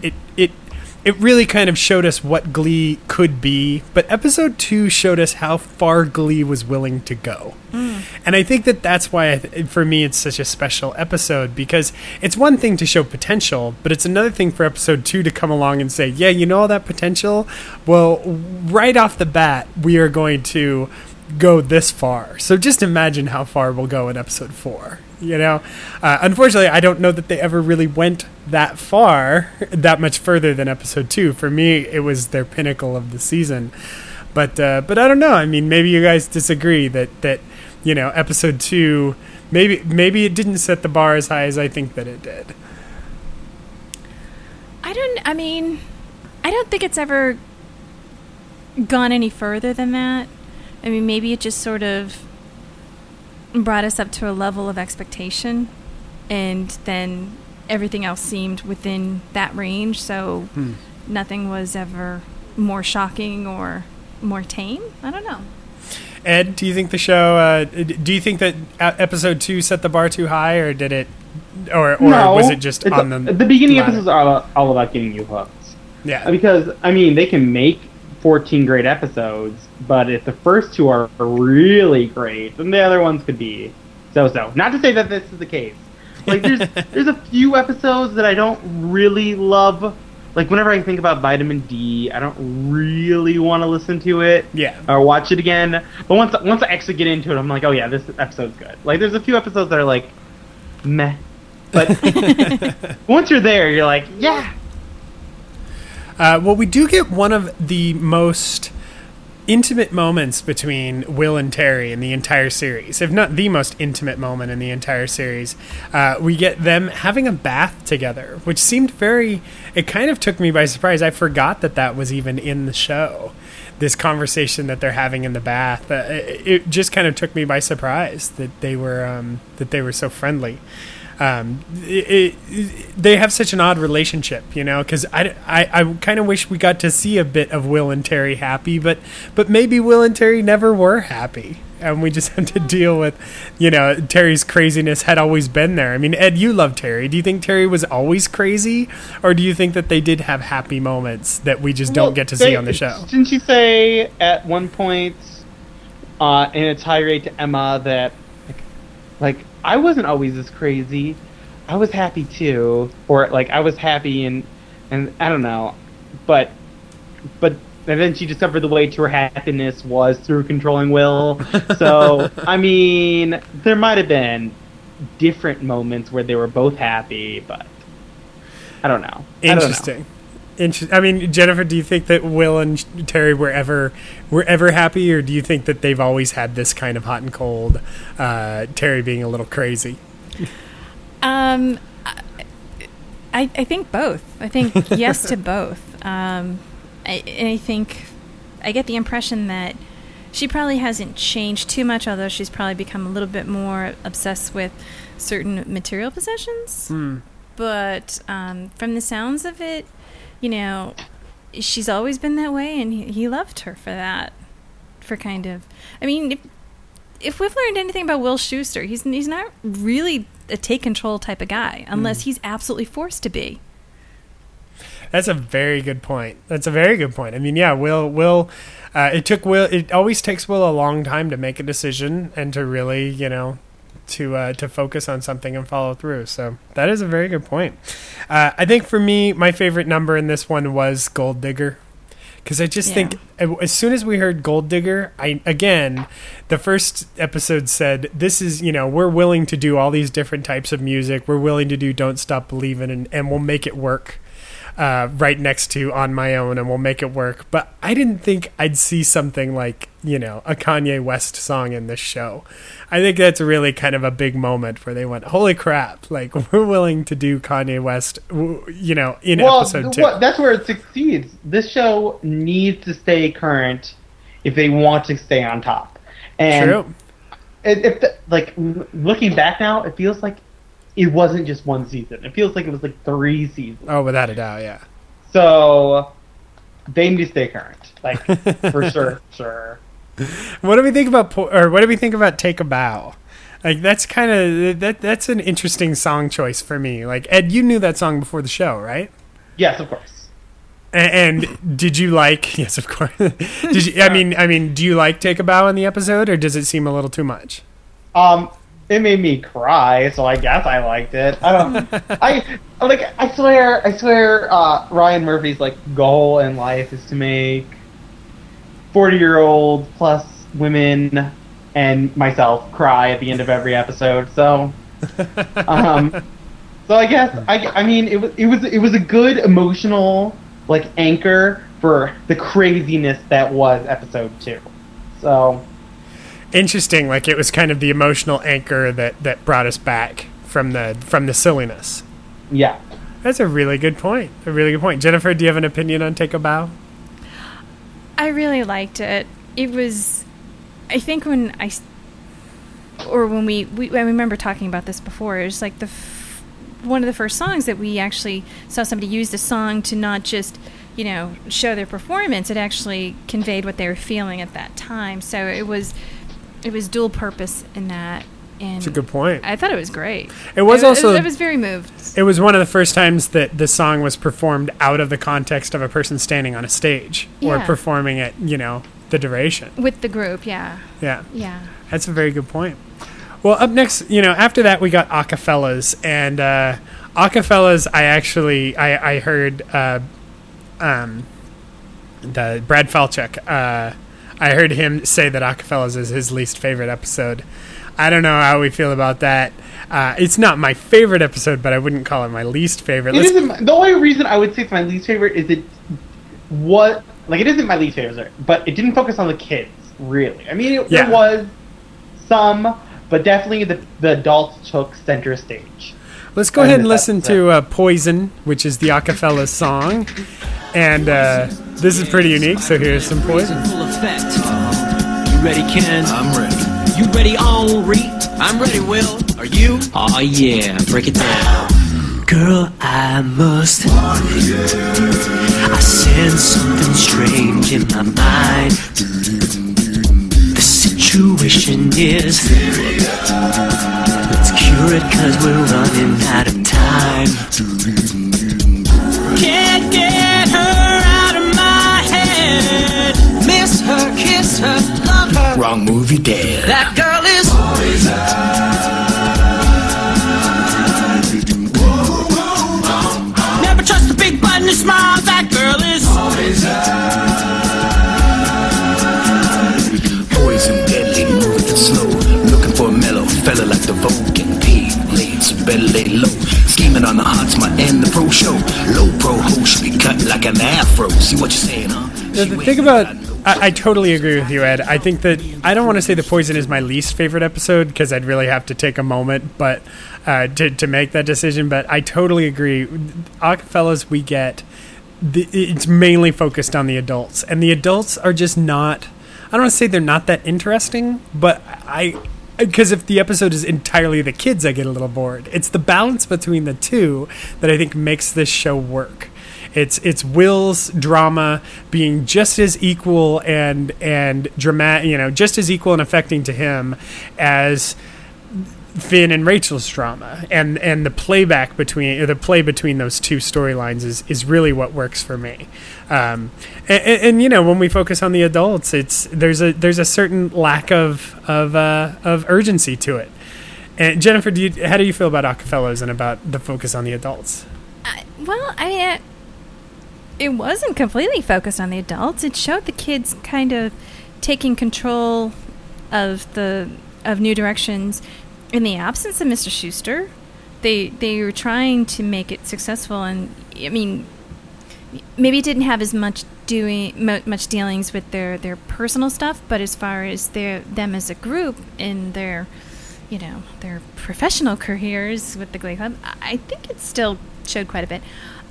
it really kind of showed us what Glee could be, but episode 2 showed us how far Glee was willing to go. And I think that's why, for me, it's such a special episode, because it's one thing to show potential, but it's another thing for episode 2 to come along and say, yeah, all that potential? Well, right off the bat, we are going to go this far. So just imagine how far we'll go in episode 4. Unfortunately, I don't know that they ever really went that far, that much further than episode 2. For me, it was their pinnacle of the season. But I don't know. I mean, maybe you guys disagree that episode 2, maybe it didn't set the bar as high as I think that it did. I don't think it's ever gone any further than that. I mean, maybe it just sort of brought us up to a level of expectation, and then everything else seemed within that range, so nothing was ever more shocking or more tame. I don't know. Ed, do you think the show, do you think that episode 2 set the bar too high, or did it, or No, was it just it's on the beginning ladder? episodes are all about getting you hooked. Yeah. Because, I mean, they can make 14 great episodes, but if the first 2 are really great, then the other ones could be so-so. Not to say that this is the case. Like, there's a few episodes that I don't really love. Like, whenever I think about Vitamin D, I don't really want to listen to it. Yeah. Or watch it again. But once I actually get into it, I'm like, oh yeah, this episode's good. Like, there's a few episodes that are like, meh. But once you're there, you're like, yeah. Well, we do get one of the most intimate moments between Will and Terry in the entire series, if not the most intimate moment in the entire series. We get them having a bath together, which seemed it kind of took me by surprise. I forgot that was even in the show, this conversation that they're having in the bath. It just kind of took me by surprise that they were so friendly. They have such an odd relationship, because I kind of wish we got to see a bit of Will and Terry happy, but maybe Will and Terry never were happy, and we just have to deal with, Terry's craziness had always been there. I mean, Ed, you love Terry. Do you think Terry was always crazy, or do you think that they did have happy moments that we just don't get to see on the show? Didn't you say at one point in a tirade to Emma that, like, I wasn't always this crazy. I was happy too, or like I was happy and I don't know, but then she discovered the way to her happiness was through controlling Will. So I mean, there might have been different moments where they were both happy, but I don't know. Interesting. I mean, Jennifer, do you think that Will and Terry were ever happy, or do you think that they've always had this kind of hot and cold, Terry being a little crazy? I think both. I think yes to both. I think I get the impression that she probably hasn't changed too much, although she's probably become a little bit more obsessed with certain material possessions. But from the sounds of it, she's always been that way, and he loved her for that. For kind of, I mean, if we've learned anything about Will Schuester, he's not really a take control type of guy, unless he's absolutely forced to be. That's a very good point. I mean, yeah, Will. It always takes Will a long time to make a decision and to really, to focus on something and follow through. So that is a very good point. I think for me, my favorite number in this one was Gold Digger. Because I just think as soon as we heard Gold Digger, the first episode said, this is, we're willing to do all these different types of music. We're willing to do Don't Stop Believin', and we'll make it work. Right next to On My Own, and we'll make it work. But I didn't think I'd see something like, a Kanye West song in this show. I think that's really kind of a big moment where they went, holy crap, like, we're willing to do Kanye West, in episode 2. That's where it succeeds. This show needs to stay current if they want to stay on top. And true. Looking back now, it feels like it wasn't just one season. It feels like it was like 3 seasons. Oh, without a doubt, yeah. So they need to stay current, like for sure. What do we think about Take a Bow? Like, that's kind of that's an interesting song choice for me. Like, Ed, you knew that song before the show, right? Yes, of course. And did you like? Yes, of course. Did you? I mean, do you like Take a Bow in the episode, or does it seem a little too much? It made me cry, so I guess I liked it. I swear, Ryan Murphy's goal in life is to make 40-year-old plus women and myself cry at the end of every episode. So, so I guess I mean it was a good emotional anchor for the craziness that was episode 2. So Interesting. Like it was kind of the emotional anchor that brought us back from the silliness. yeah. That's a really good point. A really good point. Jennifer, do you have an opinion on Take a Bow? I really liked it. It was, I think when we I remember talking about this before. It was like one of the first songs that we actually saw somebody use the song to not just, show their performance. It actually conveyed what they were feeling at that time. So it was dual purpose in that. And That's a good point. I thought it was great. It was also... I was very moved. It was one of the first times that the song was performed out of the context of a person standing on a stage or Yeah. performing it, the duration. With the group, yeah. Yeah. Yeah. That's a very good point. Well, up next, after that we got Acapellas, and Acapellas, I heard the Brad Falchuk. I heard him say that Acapellas is his least favorite episode. I don't know how we feel about that. It's not my favorite episode, but I wouldn't call it my least favorite. It isn't, the only reason I would say it's my least favorite is it isn't my least favorite, but it didn't focus on the kids, really. I mean, there was some, but definitely the adults took center stage. Let's go ahead and listen to Poison, which is the Acapellas song. And this is pretty unique, so here's some Poison. Full effect. You ready, Ken? I'm ready. You ready, Henri? I'm ready, Will. Are you? Oh yeah, break it down. Girl, I must. I sense something strange in my mind. The situation is. Let's cure it, 'cause we're running out of time. Can't get her out of my head. Miss her, kiss her, love her. Wrong movie, Dad. That girl is poison. Never trust a big button to smile. That girl is poison, deadly, moving slow. Looking for a mellow fella like the Vogue and paved blades. Better lay low. Scheming on the hot spot and the pro show. Low pro ho should be cut like an afro. See what you're saying, huh? The thing about... I totally agree with you, Ed. I think that... I don't want to say The Poison is my least favorite episode, because I'd really have to take a moment but to make that decision, but I totally agree. Acapellas, we get... it's mainly focused on the adults, and the adults are just not... I don't want to say they're not that interesting, but because if the episode is entirely the kids, I get a little bored. It's the balance between the two that I think makes this show work. It's Will's drama being just as equal and dramatic, just as equal and affecting to him as Finn and Rachel's drama, and the play between those two storylines is really what works for me. And when we focus on the adults, there's a certain lack of urgency to it. And Jennifer, how do you feel about Acapellas and about the focus on the adults? It wasn't completely focused on the adults. It showed the kids kind of taking control of New Directions in the absence of Mr. Schuester. They were trying to make it successful, and I mean, maybe it didn't have as much dealings with their personal stuff, but as far as them as a group in their professional careers with the Glee Club, I think it still showed quite a bit.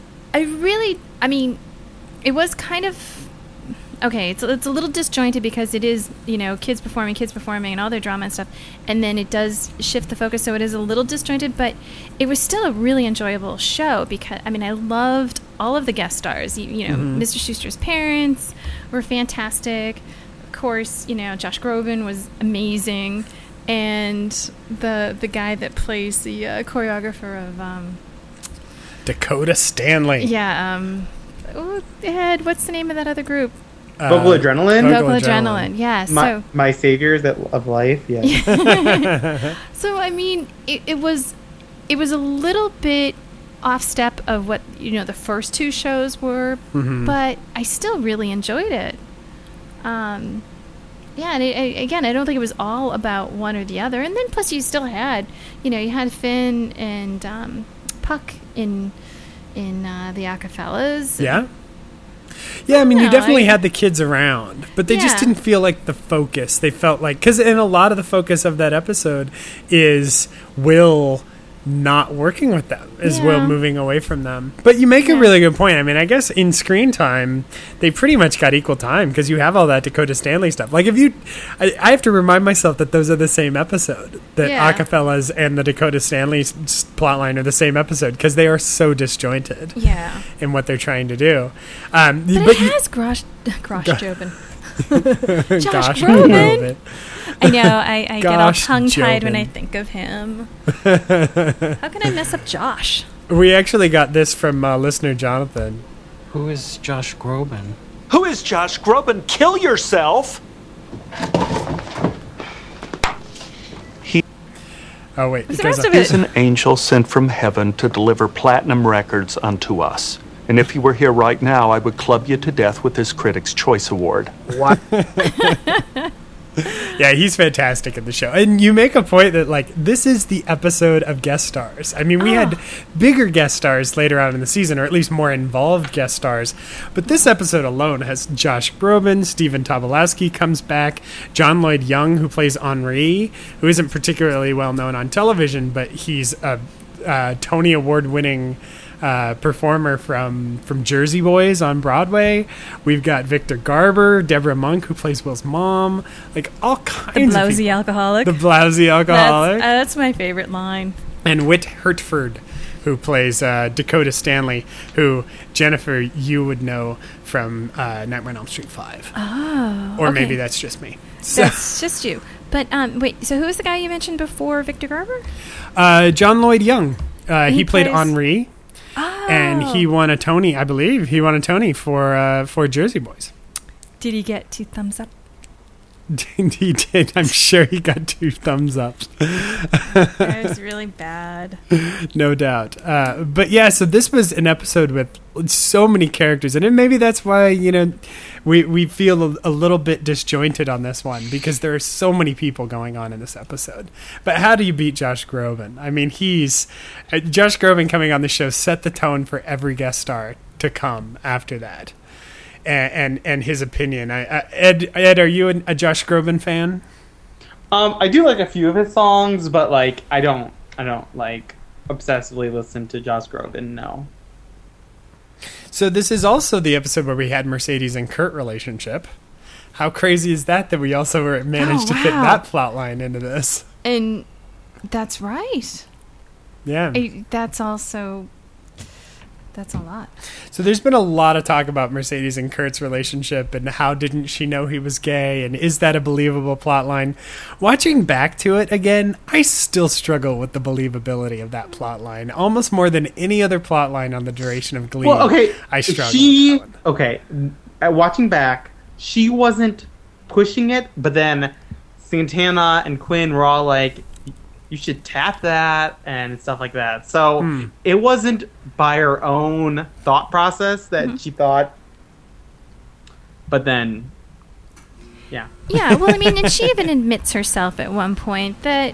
It was kind of okay. It's a little disjointed because it is, kids performing and all their drama and stuff, and then it does shift the focus, so it is a little disjointed, but it was still a really enjoyable show because, I loved all of the guest stars. Mr. Schuester's parents were fantastic. Of course, Josh Groban was amazing, and the guy that plays the choreographer of Dakota Stanley. Yeah. Ed, what's the name of that other group? Vocal Adrenaline? Vocal Adrenaline, yeah. My saviors of life, yeah. So, it was a little bit off step of what, the first two shows were, but I still really enjoyed it. And again, I don't think it was all about one or the other. And then plus you still had, you had Finn and Puck in the Acapellas. Yeah. Yeah, I mean, you No, definitely had the kids around, but they just Yeah. didn't feel like the focus. They felt like, because in a lot of the focus of that episode is Will not working with them, is Will Yeah. moving away from them. But you make a Yeah. really good point. I mean, I guess in screen time, they pretty much got equal time because you have all that Dakota Stanley stuff. Like, if you, I have to remind myself that those are the same episode, that Yeah. Acapellas and the Dakota Stanley plotline are the same episode because they are so disjointed Yeah. in what they're trying to do. But it has Grosh Jobin. Josh Groban. I know, I get all Gosh, tongue-tied when I Jobin. think of him. How can I mess up Josh? We actually got this from listener Jonathan. Who is Josh Groban? Who is Josh Groban? Kill yourself! Oh, wait. What's it the goes rest on. of it? He's an angel sent from heaven to deliver platinum records unto us. And if he were here right now, I would club you to death with his Critics' Choice Award. What? Yeah, he's fantastic in the show. And you make a point that, like, this is the episode of guest stars. I mean, we had bigger guest stars later on in the season, or at least more involved guest stars. But this episode alone has Josh Groban, Stephen Tobolowsky comes back, John Lloyd Young, who plays Henri, who isn't particularly well known on television, but he's a Tony Award-winning performer from Jersey Boys on Broadway. We've got Victor Garber, Deborah Monk, who plays Will's mom, like all The kinds of blousy people. alcoholic. The blousy alcoholic. That's my favorite line. And Whit Hertford, who plays Dakota Stanley, who, Jennifer, you would know from Nightmare on Elm Street 5. Oh, Or okay. maybe that's just me. So, That's just you. But wait, so who was the guy you mentioned before Victor Garber? John Lloyd Young. He played plays- Henri. Oh. And he won a Tony, I believe. He won a Tony for Jersey Boys. Did he get 2 thumbs up? He did. I'm sure he got 2 thumbs up. That was really bad. No doubt. But yeah, so this was an episode with so many characters. And maybe that's why, we feel a little bit disjointed on this one because there are so many people going on in this episode. But how do you beat Josh Groban? I mean, Josh Groban coming on the show set the tone for every guest star to come after that. And his opinion. Ed, are you a Josh Groban fan? I do like a few of his songs, but like I don't like obsessively listen to Josh Groban. No. So this is also the episode where we had Mercedes and Kurt relationship. How crazy is that we also managed to fit wow. that plot line into this? And that's right. Yeah. That's a lot. So there's been a lot of talk about Mercedes and Kurt's relationship and how didn't she know he was gay and is that a believable plot line? Watching back to it again, I still struggle with the believability of that plot line. Almost more than any other plot line on the duration of Glee. Well, okay. I struggle with that one. Okay. Watching back, she wasn't pushing it, but then Santana and Quinn were all like, you should tap that and stuff like that. So it wasn't by her own thought process that she thought. But then, yeah. Yeah, well, I mean, and she even admits herself at one point that,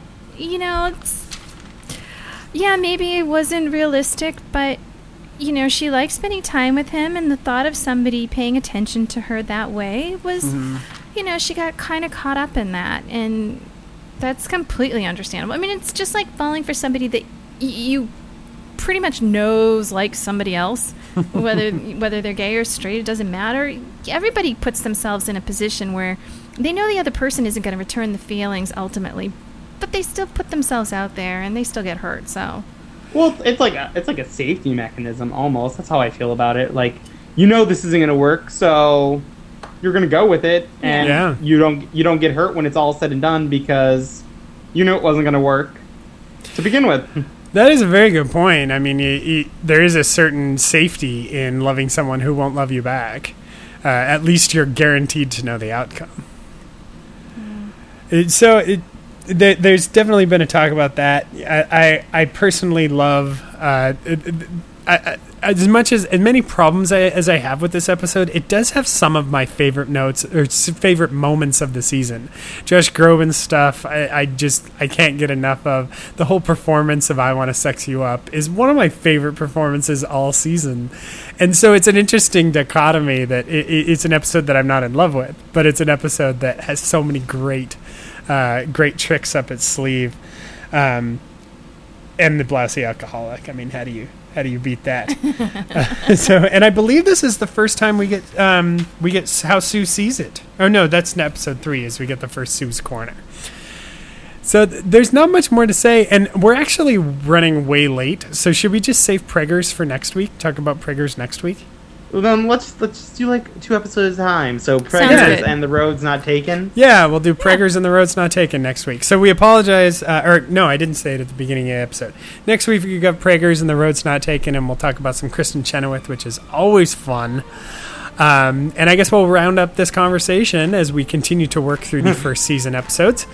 maybe it wasn't realistic, but, she liked spending time with him, and the thought of somebody paying attention to her that way was, she got kind of caught up in that, and that's completely understandable. I mean, it's just like falling for somebody that you pretty much knows like somebody else, whether they're gay or straight, it doesn't matter. Everybody puts themselves in a position where they know the other person isn't going to return the feelings ultimately, but they still put themselves out there and they still get hurt. So, Well, it's like a safety mechanism almost. That's how I feel about it. Like, this isn't going to work, so you're going to go with it, and you don't get hurt when it's all said and done because it wasn't going to work to begin with. That is a very good point. I mean, there is a certain safety in loving someone who won't love you back. At least you're guaranteed to know the outcome. There's definitely been a talk about that. I personally love as many problems as I have with this episode, it does have some of my favorite notes or favorite moments of the season. Josh Groban's stuff, I can't get enough of. The whole performance of "I Want to Sex You Up" is one of my favorite performances all season, and so it's an interesting dichotomy that it's an episode that I'm not in love with, but it's an episode that has so many great tricks up its sleeve. And the Blousy Alcoholic. I mean, how do you beat that? And I believe this is the first time we get how Sue sees it. Oh no, that's in episode 3. Is we get the first Sue's Corner. So there's not much more to say, and we're actually running way late. So should we just save Preggers for next week? Talk about Preggers next week. Well, then let's do like 2 episodes at a time. So Preggers and The Road's Not Taken. Yeah, we'll do Preggers and The Road's Not Taken next week. So we apologize. No, I didn't say it at the beginning of the episode. Next week we got Preggers and The Road's Not Taken, and we'll talk about some Kristen Chenoweth, which is always fun. And I guess we'll round up this conversation as we continue to work through the first season episodes.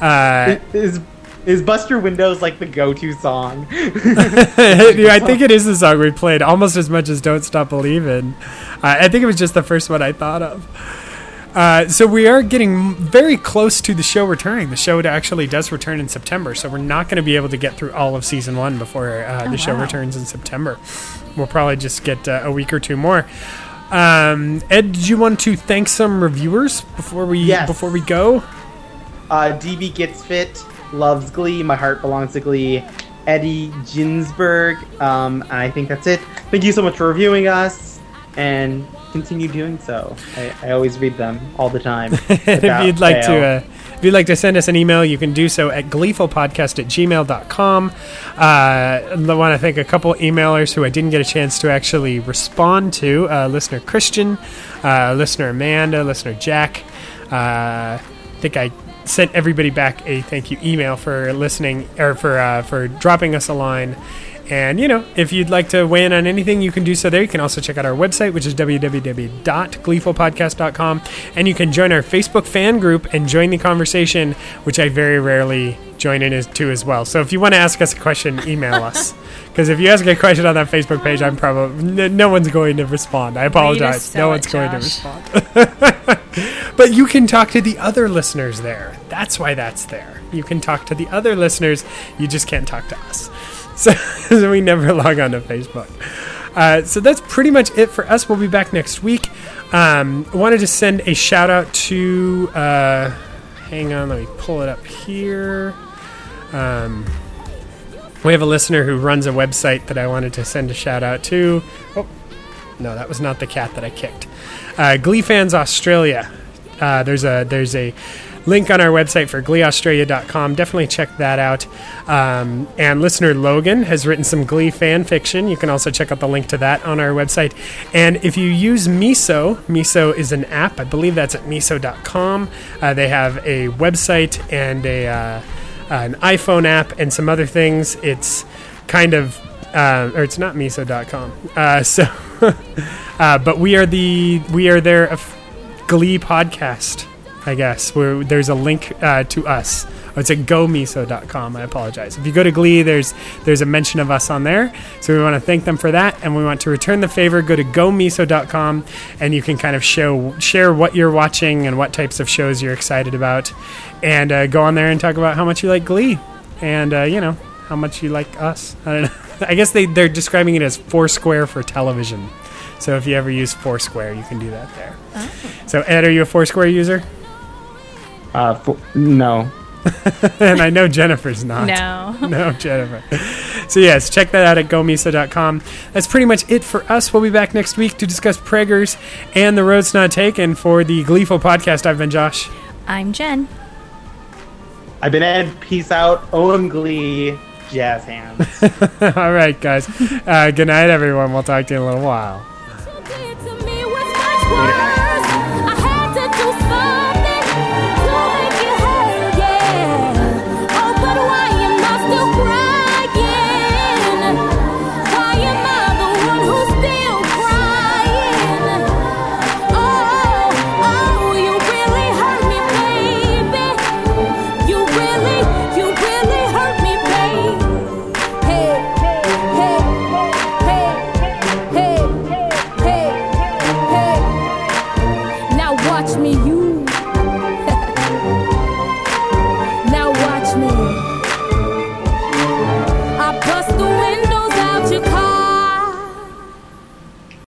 Is Buster Windows like the go-to song? I think it is the song we played almost as much as Don't Stop Believin'. I think it was just the first one I thought of. So we are getting very close to the show returning. The show actually does return in September, so we're not going to be able to get through all of season 1 before the show returns in September. We'll probably just get a week or 2 more. Ed, did you want to thank some reviewers before we go? DB Gets Fit loves Glee. My heart belongs to Glee. Eddie Ginsberg. And I think that's it. Thank you so much for reviewing us, and continue doing so. I always read them all the time. If you'd like to send us an email, you can do so at gleefulpodcast@gmail.com. I want to thank a couple emailers who I didn't get a chance to actually respond to. Listener Christian, listener Amanda, listener Jack. I think I sent everybody back a thank you email for listening, or for dropping us a line. And, if you'd like to weigh in on anything, you can do so there. You can also check out our website, which is www.gleefulpodcast.com. And you can join our Facebook fan group and join the conversation, which I very rarely join in to as well. So if you want to ask us a question, email us. Because if you ask a question on that Facebook page, I'm probably... No one's going to respond. I apologize. No one's going to respond. But you can talk to the other listeners there. That's why that's there. You can talk to the other listeners. You just can't talk to us. So we never log on to Facebook. So that's pretty much it for us. We'll be back next week. I wanted to send a shout out to... hang on, let me pull it up here. We have a listener who runs a website that I wanted to send a shout out to. Oh, no, that was not the cat that I kicked. Glee Fans Australia. There's a link on our website for gleeaustralia.com. Definitely check that out. And listener Logan has written some Glee fan fiction. You can also check out the link to that on our website. And if you use Miso is an app. I believe that's at miso.com. They have a website and an iPhone app and some other things. It's kind of... or it's not miso.com. But we are their Glee podcast, I guess, where there's a link to us. Oh, it's at gomiso.com. I apologize. If you go to Glee, there's a mention of us on there. So we want to thank them for that, and we want to return the favor. Go to gomiso.com, and you can kind of share what you're watching and what types of shows you're excited about, and go on there and talk about how much you like Glee, and how much you like us. I don't know. I guess they're describing it as Foursquare for television. So if you ever use Foursquare, you can do that there. Oh. So Ed, are you a Foursquare user? No. And I know Jennifer's not. No, Jennifer. So yes, check that out at gomiso.com. That's pretty much it for us. We'll be back next week to discuss Preggers and The Road's Not Taken. For the Gleeful Podcast, I've been Josh. I'm Jen. I've been Ed. Peace out. Owen Glee. Jazz hands. All right, guys. Good night, everyone. We'll talk to you in a little while. Later.